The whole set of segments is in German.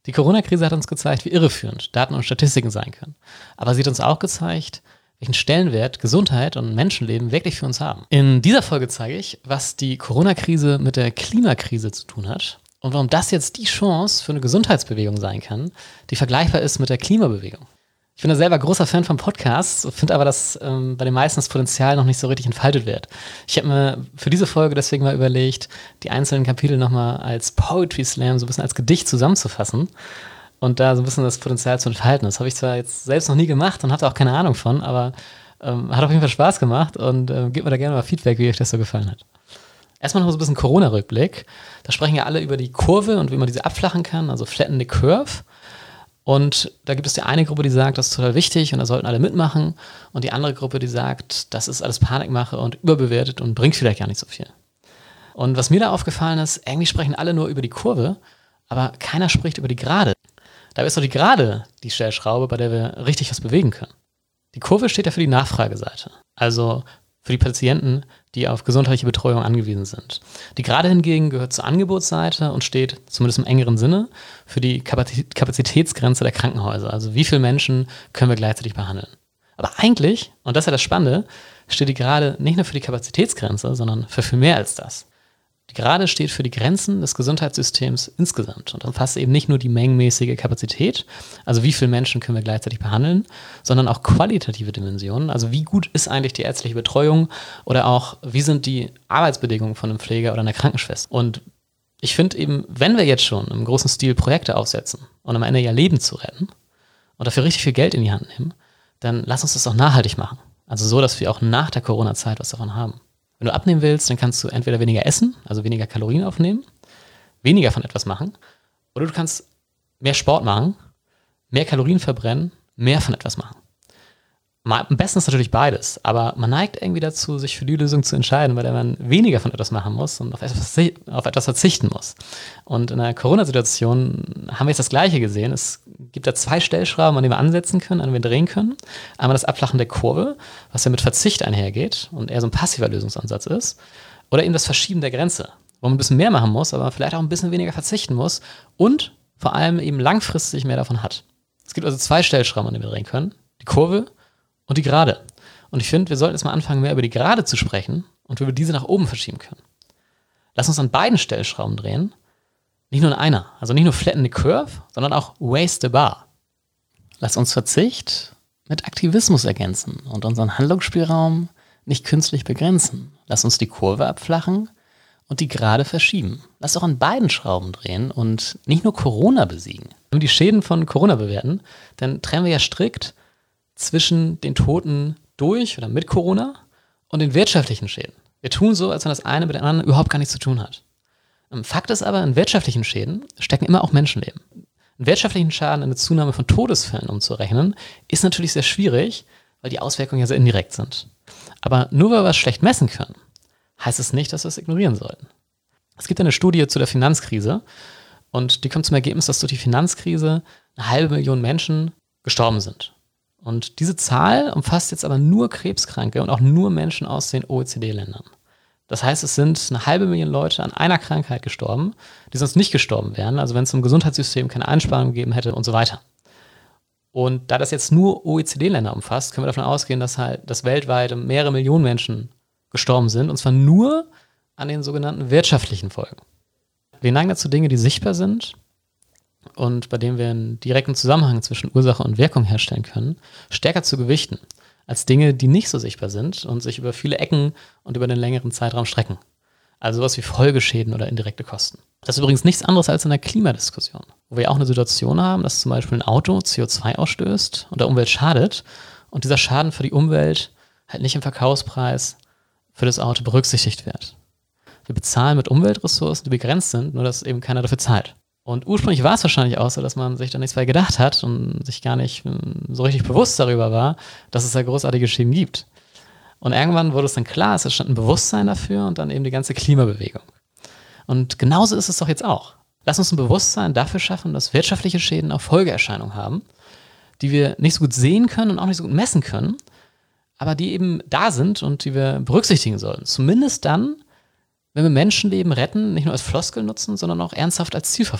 Die Corona-Krise hat uns gezeigt, wie irreführend Daten und Statistiken sein können. Aber sie hat uns auch gezeigt, welchen Stellenwert Gesundheit und Menschenleben wirklich für uns haben. In dieser Folge zeige ich, was die Corona-Krise mit der Klimakrise zu tun hat und warum das jetzt die Chance für eine Gesundheitsbewegung sein kann, die vergleichbar ist mit der Klimabewegung. Ich bin da selber großer Fan von Podcasts, finde aber, dass bei den meisten das Potenzial noch nicht so richtig entfaltet wird. Ich habe mir für diese Folge deswegen mal überlegt, die einzelnen Kapitel nochmal als Poetry Slam, so ein bisschen als Gedicht zusammenzufassen und da so ein bisschen das Potenzial zu entfalten. Das habe ich zwar jetzt selbst noch nie gemacht und hatte auch keine Ahnung von, aber hat auf jeden Fall Spaß gemacht und gebt mir da gerne mal Feedback, wie euch das so gefallen hat. Erstmal noch so ein bisschen Corona-Rückblick. Da sprechen ja alle über die Kurve und wie man diese abflachen kann, also flatten the curve. Und da gibt es die eine Gruppe, die sagt, das ist total wichtig und da sollten alle mitmachen. Und die andere Gruppe, die sagt, das ist alles Panikmache und überbewertet und bringt vielleicht gar nicht so viel. Und was mir da aufgefallen ist, irgendwie sprechen alle nur über die Kurve, aber keiner spricht über die Gerade. Da ist doch die Gerade die Stellschraube, bei der wir richtig was bewegen können. Die Kurve steht ja für die Nachfrageseite, also für die Patienten, die auf gesundheitliche Betreuung angewiesen sind. Die Gerade hingegen gehört zur Angebotsseite und steht, zumindest im engeren Sinne, für die Kapazitätsgrenze der Krankenhäuser. Also wie viele Menschen können wir gleichzeitig behandeln. Aber eigentlich, und das ist ja das Spannende, steht die Gerade nicht nur für die Kapazitätsgrenze, sondern für viel mehr als das. Die Gerade steht für die Grenzen des Gesundheitssystems insgesamt und umfasst eben nicht nur die mengenmäßige Kapazität, also wie viele Menschen können wir gleichzeitig behandeln, sondern auch qualitative Dimensionen, also wie gut ist eigentlich die ärztliche Betreuung oder auch wie sind die Arbeitsbedingungen von einem Pfleger oder einer Krankenschwester. Und ich finde eben, wenn wir jetzt schon im großen Stil Projekte aufsetzen und am Ende ja Leben zu retten und dafür richtig viel Geld in die Hand nehmen, dann lass uns das auch nachhaltig machen. Also so, dass wir auch nach der Corona-Zeit was davon haben. Wenn du abnehmen willst, dann kannst du entweder weniger essen, also weniger Kalorien aufnehmen, weniger von etwas machen, oder du kannst mehr Sport machen, mehr Kalorien verbrennen, mehr von etwas machen. Am besten ist natürlich beides, aber man neigt irgendwie dazu, sich für die Lösung zu entscheiden, weil man weniger von etwas machen muss und auf etwas verzichten muss. Und in der Corona-Situation haben wir jetzt das Gleiche gesehen. Es gibt da 2 Stellschrauben, an denen wir ansetzen können, an denen wir drehen können. Einmal das Abflachen der Kurve, was ja mit Verzicht einhergeht und eher so ein passiver Lösungsansatz ist. Oder eben das Verschieben der Grenze, wo man ein bisschen mehr machen muss, aber vielleicht auch ein bisschen weniger verzichten muss und vor allem eben langfristig mehr davon hat. Es gibt also 2 Stellschrauben, an denen wir drehen können. Die Kurve und die Gerade. Und ich finde, wir sollten jetzt mal anfangen, mehr über die Gerade zu sprechen und wie wir diese nach oben verschieben können. Lass uns an beiden Stellschrauben drehen. Nicht nur in einer. Also nicht nur flatten the curve, sondern auch raise the bar. Lass uns Verzicht mit Aktivismus ergänzen und unseren Handlungsspielraum nicht künstlich begrenzen. Lass uns die Kurve abflachen und die Gerade verschieben. Lass auch an beiden Schrauben drehen und nicht nur Corona besiegen. Wenn wir die Schäden von Corona bewerten, dann trennen wir ja strikt zwischen den Toten durch oder mit Corona und den wirtschaftlichen Schäden. Wir tun so, als wenn das eine mit dem anderen überhaupt gar nichts zu tun hat. Fakt ist aber, in wirtschaftlichen Schäden stecken immer auch Menschenleben. Einen wirtschaftlichen Schaden in eine Zunahme von Todesfällen umzurechnen, ist natürlich sehr schwierig, weil die Auswirkungen ja sehr indirekt sind. Aber nur weil wir es schlecht messen können, heißt es nicht, dass wir es ignorieren sollten. Es gibt eine Studie zu der Finanzkrise und die kommt zum Ergebnis, dass durch die Finanzkrise 500.000 Menschen gestorben sind. Und diese Zahl umfasst jetzt aber nur Krebskranke und auch nur Menschen aus den OECD-Ländern. Das heißt, es sind 500.000 Leute an einer Krankheit gestorben, die sonst nicht gestorben wären, also wenn es im Gesundheitssystem keine Einsparungen gegeben hätte und so weiter. Und da das jetzt nur OECD-Länder umfasst, können wir davon ausgehen, dass weltweit mehrere Millionen Menschen gestorben sind, und zwar nur an den sogenannten wirtschaftlichen Folgen. Wir neigen dazu, Dinge, die sichtbar sind und bei denen wir einen direkten Zusammenhang zwischen Ursache und Wirkung herstellen können, stärker zu gewichten als Dinge, die nicht so sichtbar sind und sich über viele Ecken und über einen längeren Zeitraum strecken. Also sowas wie Folgeschäden oder indirekte Kosten. Das ist übrigens nichts anderes als in der Klimadiskussion, wo wir auch eine Situation haben, dass zum Beispiel ein Auto CO2 ausstößt und der Umwelt schadet und dieser Schaden für die Umwelt halt nicht im Verkaufspreis für das Auto berücksichtigt wird. Wir bezahlen mit Umweltressourcen, die begrenzt sind, nur dass eben keiner dafür zahlt. Und ursprünglich war es wahrscheinlich auch so, dass man sich da nichts bei gedacht hat und sich gar nicht so richtig bewusst darüber war, dass es da großartige Schäden gibt. Und irgendwann wurde es dann klar, es entstand ein Bewusstsein dafür und dann eben die ganze Klimabewegung. Und genauso ist es doch jetzt auch. Lass uns ein Bewusstsein dafür schaffen, dass wirtschaftliche Schäden auch Folgeerscheinungen haben, die wir nicht so gut sehen können und auch nicht so gut messen können, aber die eben da sind und die wir berücksichtigen sollten. Zumindest dann, wenn wir Menschenleben retten, nicht nur als Floskel nutzen, sondern auch ernsthaft als Ziel verfolgen.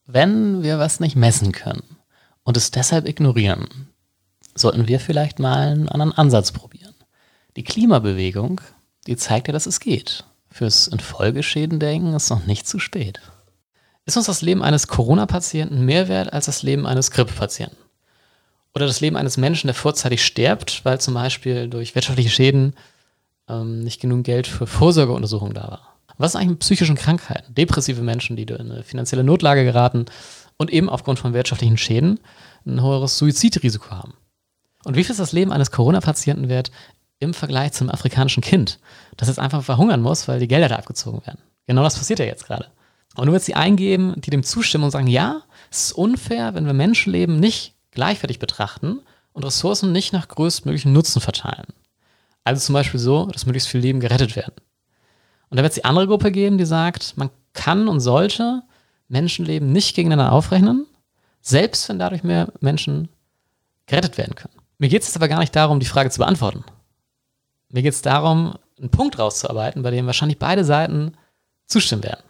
Wenn wir was nicht messen können und es deshalb ignorieren, sollten wir vielleicht mal einen anderen Ansatz probieren. Die Klimabewegung, die zeigt ja, dass es geht. Fürs In-Folgeschäden denken ist noch nicht zu spät. Ist uns das Leben eines Corona-Patienten mehr wert als das Leben eines Grippe-Patienten? Oder das Leben eines Menschen, der vorzeitig stirbt, weil zum Beispiel durch wirtschaftliche Schäden nicht genug Geld für Vorsorgeuntersuchungen da war? Was ist eigentlich mit psychischen Krankheiten? Depressive Menschen, die in eine finanzielle Notlage geraten und eben aufgrund von wirtschaftlichen Schäden ein höheres Suizidrisiko haben. Und wie viel ist das Leben eines Corona-Patienten wert im Vergleich zum afrikanischen Kind, das jetzt einfach verhungern muss, weil die Gelder da abgezogen werden? Genau das passiert ja jetzt gerade. Und nur jetzt die eingeben, die dem zustimmen und sagen, ja, es ist unfair, wenn wir Menschenleben nicht gleichwertig betrachten und Ressourcen nicht nach größtmöglichen Nutzen verteilen. Also zum Beispiel so, dass möglichst viele Leben gerettet werden. Und da wird es die andere Gruppe geben, die sagt, man kann und sollte Menschenleben nicht gegeneinander aufrechnen, selbst wenn dadurch mehr Menschen gerettet werden können. Mir geht es jetzt aber gar nicht darum, die Frage zu beantworten. Mir geht es darum, einen Punkt rauszuarbeiten, bei dem wahrscheinlich beide Seiten zustimmen werden.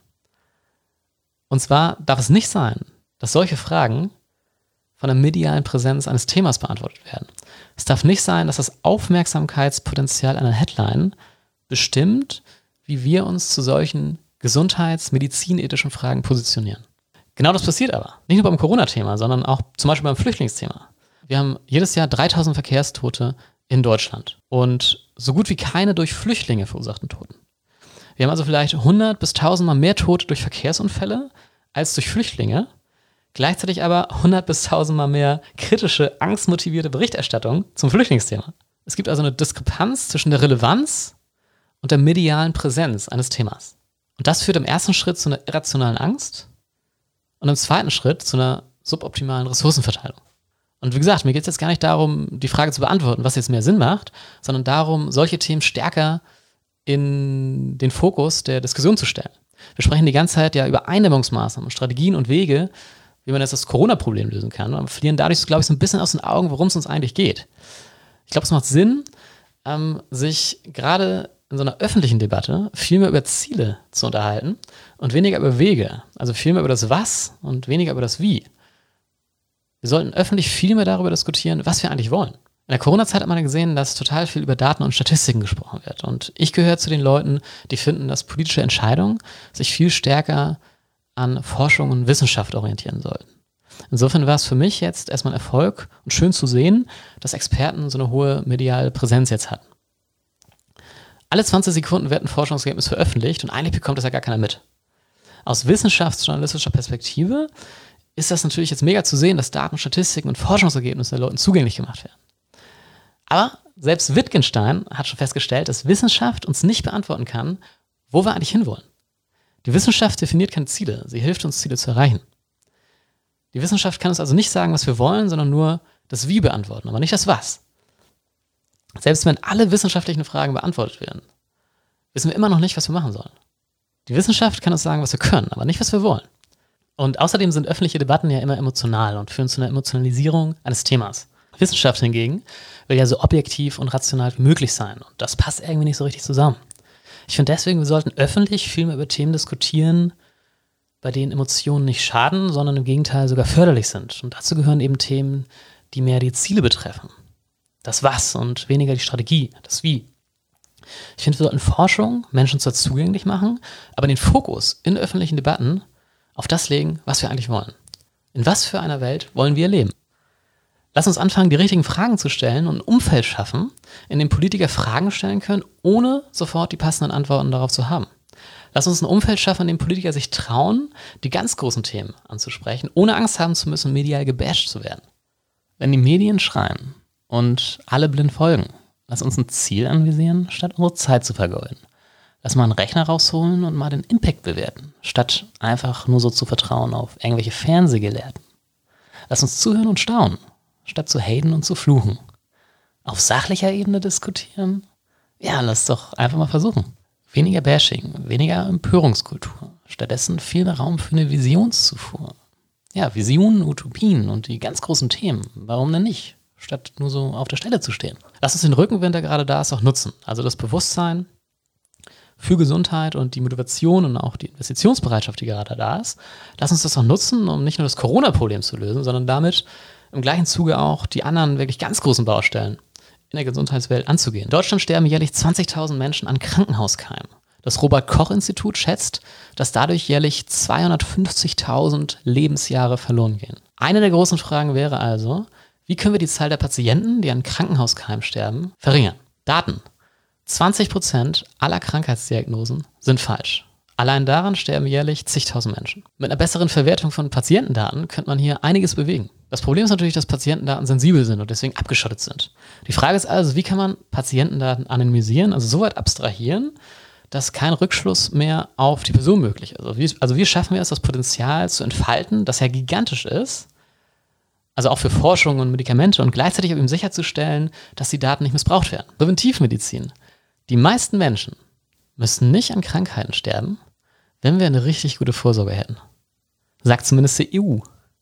Und zwar darf es nicht sein, dass solche Fragen von der medialen Präsenz eines Themas beantwortet werden. Es darf nicht sein, dass das Aufmerksamkeitspotenzial einer Headline bestimmt, wie wir uns zu solchen gesundheits-, medizinethischen Fragen positionieren. Genau das passiert aber. Nicht nur beim Corona-Thema, sondern auch zum Beispiel beim Flüchtlingsthema. Wir haben jedes Jahr 3000 Verkehrstote in Deutschland und so gut wie keine durch Flüchtlinge verursachten Toten. Wir haben also vielleicht 100 bis 1000 Mal mehr Tote durch Verkehrsunfälle als durch Flüchtlinge, gleichzeitig aber 100 bis 1000 Mal mehr kritische, angstmotivierte Berichterstattung zum Flüchtlingsthema. Es gibt also eine Diskrepanz zwischen der Relevanz und der medialen Präsenz eines Themas. Und das führt im ersten Schritt zu einer irrationalen Angst und im zweiten Schritt zu einer suboptimalen Ressourcenverteilung. Und wie gesagt, mir geht es jetzt gar nicht darum, die Frage zu beantworten, was jetzt mehr Sinn macht, sondern darum, solche Themen stärker in den Fokus der Diskussion zu stellen. Wir sprechen die ganze Zeit ja über Eindämmungsmaßnahmen, Strategien und Wege, wie man jetzt das Corona-Problem lösen kann. Und verlieren dadurch, glaube ich, so ein bisschen aus den Augen, worum es uns eigentlich geht. Ich glaube, es macht Sinn, sich gerade in so einer öffentlichen Debatte viel mehr über Ziele zu unterhalten und weniger über Wege. Also viel mehr über das Was und weniger über das Wie. Wir sollten öffentlich viel mehr darüber diskutieren, was wir eigentlich wollen. In der Corona-Zeit hat man gesehen, dass total viel über Daten und Statistiken gesprochen wird. Und ich gehöre zu den Leuten, die finden, dass politische Entscheidungen sich viel stärker an Forschung und Wissenschaft orientieren sollten. Insofern war es für mich jetzt erstmal ein Erfolg und schön zu sehen, dass Experten so eine hohe mediale Präsenz jetzt hatten. Alle 20 Sekunden wird ein Forschungsergebnis veröffentlicht und eigentlich bekommt das ja gar keiner mit. Aus wissenschaftsjournalistischer Perspektive ist das natürlich jetzt mega zu sehen, dass Daten, Statistiken und Forschungsergebnisse den Leuten zugänglich gemacht werden. Aber selbst Wittgenstein hat schon festgestellt, dass Wissenschaft uns nicht beantworten kann, wo wir eigentlich hinwollen. Die Wissenschaft definiert keine Ziele, sie hilft uns, Ziele zu erreichen. Die Wissenschaft kann uns also nicht sagen, was wir wollen, sondern nur das Wie beantworten, aber nicht das Was. Selbst wenn alle wissenschaftlichen Fragen beantwortet werden, wissen wir immer noch nicht, was wir machen sollen. Die Wissenschaft kann uns sagen, was wir können, aber nicht, was wir wollen. Und außerdem sind öffentliche Debatten ja immer emotional und führen zu einer Emotionalisierung eines Themas. Wissenschaft hingegen will ja so objektiv und rational wie möglich sein. Und das passt irgendwie nicht so richtig zusammen. Ich finde deswegen, wir sollten öffentlich viel mehr über Themen diskutieren, bei denen Emotionen nicht schaden, sondern im Gegenteil sogar förderlich sind. Und dazu gehören eben Themen, die mehr die Ziele betreffen. Das Was und weniger die Strategie, das Wie. Ich finde, wir sollten Forschung Menschen zwar zugänglich machen, aber den Fokus in öffentlichen Debatten auf das legen, was wir eigentlich wollen. In was für einer Welt wollen wir leben? Lass uns anfangen, die richtigen Fragen zu stellen und ein Umfeld schaffen, in dem Politiker Fragen stellen können, ohne sofort die passenden Antworten darauf zu haben. Lass uns ein Umfeld schaffen, in dem Politiker sich trauen, die ganz großen Themen anzusprechen, ohne Angst haben zu müssen, medial gebasht zu werden. Wenn die Medien schreien und alle blind folgen, lass uns ein Ziel anvisieren, statt unsere Zeit zu vergeuden. Lass mal einen Rechner rausholen und mal den Impact bewerten, statt einfach nur so zu vertrauen auf irgendwelche Fernsehgelehrten. Lass uns zuhören und staunen, statt zu haten und zu fluchen. Auf sachlicher Ebene diskutieren? Ja, lass doch einfach mal versuchen. Weniger Bashing, weniger Empörungskultur. Stattdessen viel mehr Raum für eine Visionszufuhr. Ja, Visionen, Utopien und die ganz großen Themen. Warum denn nicht? Statt nur so auf der Stelle zu stehen. Lass uns den Rückenwind, der gerade da ist, auch nutzen. Also das Bewusstsein für Gesundheit und die Motivation und auch die Investitionsbereitschaft, die gerade da ist. Lass uns das auch nutzen, um nicht nur das Corona-Problem zu lösen, sondern damit im gleichen Zuge auch die anderen wirklich ganz großen Baustellen in der Gesundheitswelt anzugehen. In Deutschland sterben jährlich 20.000 Menschen an Krankenhauskeimen. Das Robert-Koch-Institut schätzt, dass dadurch jährlich 250.000 Lebensjahre verloren gehen. Eine der großen Fragen wäre also, wie können wir die Zahl der Patienten, die an Krankenhauskeimen sterben, verringern? Daten. 20% aller Krankheitsdiagnosen sind falsch. Allein daran sterben jährlich zigtausend Menschen. Mit einer besseren Verwertung von Patientendaten könnte man hier einiges bewegen. Das Problem ist natürlich, dass Patientendaten sensibel sind und deswegen abgeschottet sind. Die Frage ist also, wie kann man Patientendaten anonymisieren, also so weit abstrahieren, dass kein Rückschluss mehr auf die Person möglich ist. Also wie schaffen wir es, das Potenzial zu entfalten, das ja gigantisch ist, also auch für Forschung und Medikamente und gleichzeitig eben sicherzustellen, dass die Daten nicht missbraucht werden. Präventivmedizin. Die meisten Menschen müssten nicht an Krankheiten sterben, wenn wir eine richtig gute Vorsorge hätten. Sagt zumindest die EU.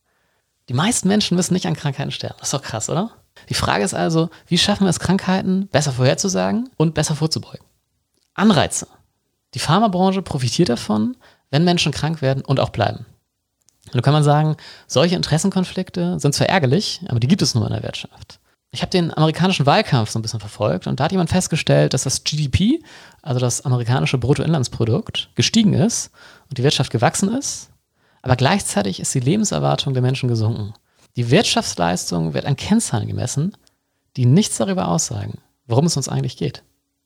Die meisten Menschen müssen nicht an Krankheiten sterben. Das ist doch krass, oder? Die Frage ist also, wie schaffen wir es, Krankheiten besser vorherzusagen und besser vorzubeugen? Anreize. Die Pharmabranche profitiert davon, wenn Menschen krank werden und auch bleiben. Und da kann man sagen, solche Interessenkonflikte sind zwar ärgerlich, aber die gibt es nur in der Wirtschaft. Ich habe den amerikanischen Wahlkampf so ein bisschen verfolgt und da hat jemand festgestellt, dass das GDP, also das amerikanische Bruttoinlandsprodukt, gestiegen ist und die Wirtschaft gewachsen ist, aber gleichzeitig ist die Lebenserwartung der Menschen gesunken. Die Wirtschaftsleistung wird an Kennzahlen gemessen, die nichts darüber aussagen, worum es uns eigentlich geht.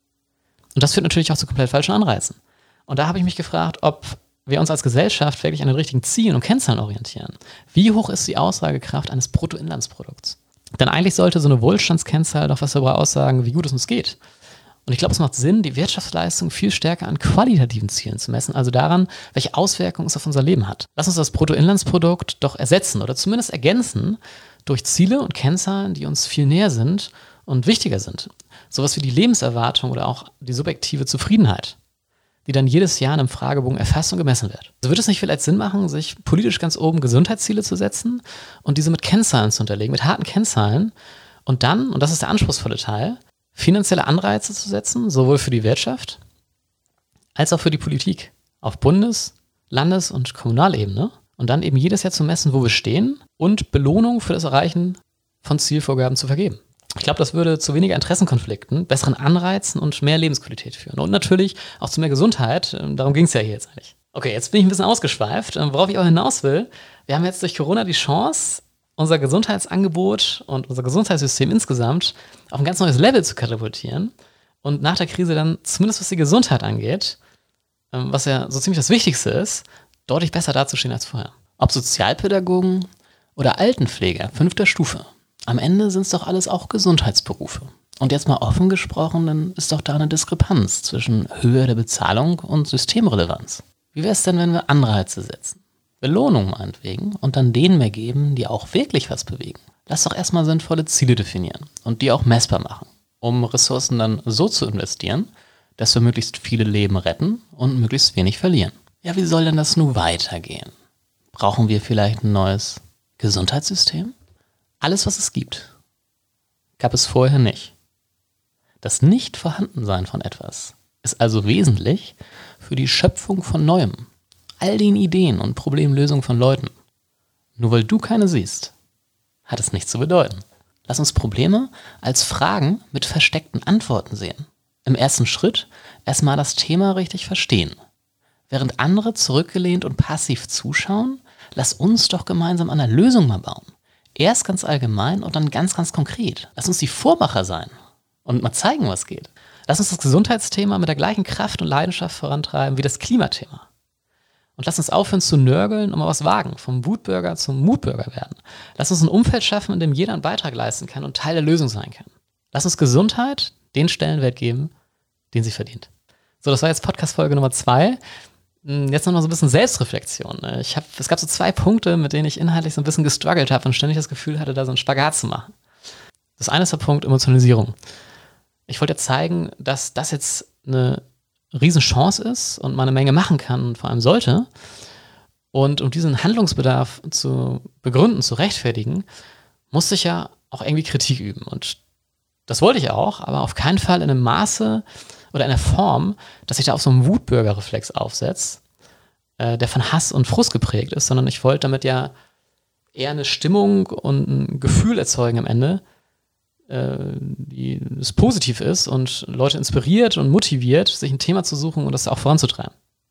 Und das führt natürlich auch zu komplett falschen Anreizen. Und da habe ich mich gefragt, ob wir uns als Gesellschaft wirklich an den richtigen Zielen und Kennzahlen orientieren. Wie hoch ist die Aussagekraft eines Bruttoinlandsprodukts? Denn eigentlich sollte so eine Wohlstandskennzahl doch was darüber aussagen, wie gut es uns geht. Und ich glaube, es macht Sinn, die Wirtschaftsleistung viel stärker an qualitativen Zielen zu messen, also daran, welche Auswirkungen es auf unser Leben hat. Lass uns das Bruttoinlandsprodukt doch ersetzen oder zumindest ergänzen durch Ziele und Kennzahlen, die uns viel näher sind und wichtiger sind. Sowas wie die Lebenserwartung oder auch die subjektive Zufriedenheit, die dann jedes Jahr in einem Fragebogen erfasst und gemessen wird. Also würde es nicht vielleicht Sinn machen, sich politisch ganz oben Gesundheitsziele zu setzen und diese mit Kennzahlen zu unterlegen, mit harten Kennzahlen und dann, und das ist der anspruchsvolle Teil, finanzielle Anreize zu setzen, sowohl für die Wirtschaft als auch für die Politik auf Bundes-, Landes- und Kommunalebene und dann eben jedes Jahr zu messen, wo wir stehen und Belohnung für das Erreichen von Zielvorgaben zu vergeben. Ich glaube, das würde zu weniger Interessenkonflikten, besseren Anreizen und mehr Lebensqualität führen. Und natürlich auch zu mehr Gesundheit. Darum ging es ja hier jetzt eigentlich. Okay, jetzt bin ich ein bisschen ausgeschweift. Worauf ich auch hinaus will, wir haben jetzt durch Corona die Chance, unser Gesundheitsangebot und unser Gesundheitssystem insgesamt auf ein ganz neues Level zu katapultieren und nach der Krise dann, zumindest was die Gesundheit angeht, was ja so ziemlich das Wichtigste ist, deutlich besser dazustehen als vorher. Ob Sozialpädagogen oder Altenpfleger 5. Stufe. Am Ende sind es doch alles auch Gesundheitsberufe. Und jetzt mal offen gesprochen, dann ist doch da eine Diskrepanz zwischen Höhe der Bezahlung und Systemrelevanz. Wie wäre es denn, wenn wir Anreize setzen? Belohnung meinetwegen und dann denen mehr geben, die auch wirklich was bewegen. Lass doch erstmal sinnvolle Ziele definieren und die auch messbar machen, um Ressourcen dann so zu investieren, dass wir möglichst viele Leben retten und möglichst wenig verlieren. Ja, wie soll denn das nun weitergehen? Brauchen wir vielleicht ein neues Gesundheitssystem? Alles, was es gibt, gab es vorher nicht. Das Nicht-Vorhandensein von etwas ist also wesentlich für die Schöpfung von Neuem, all den Ideen und Problemlösungen von Leuten. Nur weil du keine siehst, hat es nichts zu bedeuten. Lass uns Probleme als Fragen mit versteckten Antworten sehen. Im ersten Schritt erstmal das Thema richtig verstehen. Während andere zurückgelehnt und passiv zuschauen, lass uns doch gemeinsam an der Lösung mal bauen. Erst ganz allgemein und dann ganz, ganz konkret. Lass uns die Vormacher sein und mal zeigen, was geht. Lass uns das Gesundheitsthema mit der gleichen Kraft und Leidenschaft vorantreiben wie das Klimathema. Und lass uns aufhören zu nörgeln und mal was wagen, vom Wutbürger zum Mutbürger werden. Lass uns ein Umfeld schaffen, in dem jeder einen Beitrag leisten kann und Teil der Lösung sein kann. Lass uns Gesundheit den Stellenwert geben, den sie verdient. So, das war jetzt Podcast-Folge Nummer 2. Jetzt noch mal so ein bisschen Selbstreflexion. Es gab so 2 Punkte, mit denen ich inhaltlich so ein bisschen gestruggelt habe und ständig das Gefühl hatte, da so einen Spagat zu machen. Das eine ist der Punkt Emotionalisierung. Ich wollte zeigen, dass das jetzt eine Riesenchance ist und man eine Menge machen kann und vor allem sollte. Und um diesen Handlungsbedarf zu begründen, zu rechtfertigen, musste ich ja auch irgendwie Kritik üben. Und das wollte ich auch, aber auf keinen Fall in einem Maße, oder in der Form, dass sich da auf so einen Wutbürgerreflex aufsetzt, der von Hass und Frust geprägt ist, sondern ich wollte damit ja eher eine Stimmung und ein Gefühl erzeugen am Ende, das positiv ist und Leute inspiriert und motiviert, sich ein Thema zu suchen und das auch voranzutreiben.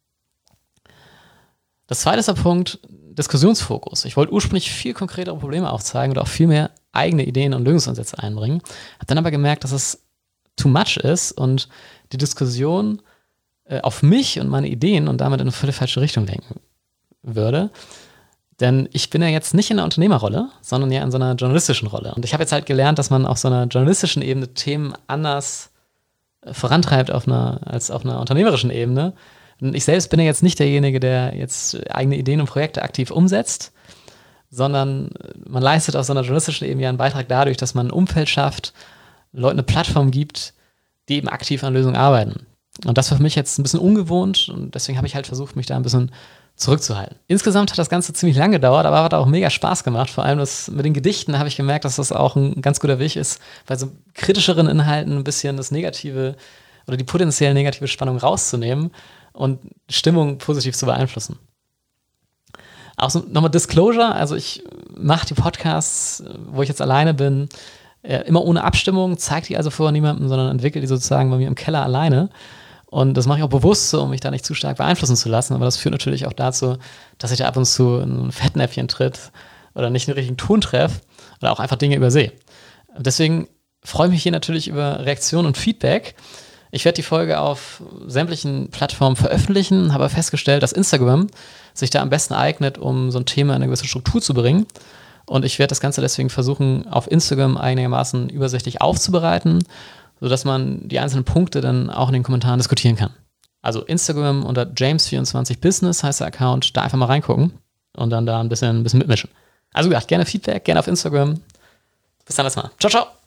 Das zweite ist der Punkt, Diskussionsfokus. Ich wollte ursprünglich viel konkretere Probleme aufzeigen oder auch viel mehr eigene Ideen und Lösungsansätze einbringen, habe dann aber gemerkt, dass es too much ist und die Diskussion auf mich und meine Ideen und damit in eine völlig falsche Richtung lenken würde. Denn ich bin ja jetzt nicht in einer Unternehmerrolle, sondern ja in so einer journalistischen Rolle. Und ich habe jetzt halt gelernt, dass man auf so einer journalistischen Ebene Themen anders vorantreibt als auf einer unternehmerischen Ebene. Und ich selbst bin ja jetzt nicht derjenige, der jetzt eigene Ideen und Projekte aktiv umsetzt, sondern man leistet auf so einer journalistischen Ebene ja einen Beitrag dadurch, dass man ein Umfeld schafft, Leuten eine Plattform gibt, die eben aktiv an Lösungen arbeiten. Und das war für mich jetzt ein bisschen ungewohnt und deswegen habe ich halt versucht, mich da ein bisschen zurückzuhalten. Insgesamt hat das Ganze ziemlich lange gedauert, aber hat auch mega Spaß gemacht. Vor allem das mit den Gedichten habe ich gemerkt, dass das auch ein ganz guter Weg ist, bei so kritischeren Inhalten ein bisschen das Negative oder die potenziell negative Spannung rauszunehmen und Stimmung positiv zu beeinflussen. Auch so nochmal Disclosure, also ich mache die Podcasts, wo ich jetzt alleine bin, immer ohne Abstimmung, zeige die also vorher niemandem, sondern entwickle die sozusagen bei mir im Keller alleine. Und das mache ich auch bewusst so, um mich da nicht zu stark beeinflussen zu lassen. Aber das führt natürlich auch dazu, dass ich da ab und zu in ein Fettnäpfchen tritt oder nicht den richtigen Ton treffe oder auch einfach Dinge übersehe. Deswegen freue ich mich hier natürlich über Reaktionen und Feedback. Ich werde die Folge auf sämtlichen Plattformen veröffentlichen, habe festgestellt, dass Instagram sich da am besten eignet, um so ein Thema in eine gewisse Struktur zu bringen. Und ich werde das Ganze deswegen versuchen, auf Instagram einigermaßen übersichtlich aufzubereiten, sodass man die einzelnen Punkte dann auch in den Kommentaren diskutieren kann. Also Instagram unter James24Business heißt der Account, da einfach mal reingucken und dann da ein bisschen mitmischen. Also gesagt, gerne Feedback, gerne auf Instagram. Bis dann erstmal. Ciao, ciao.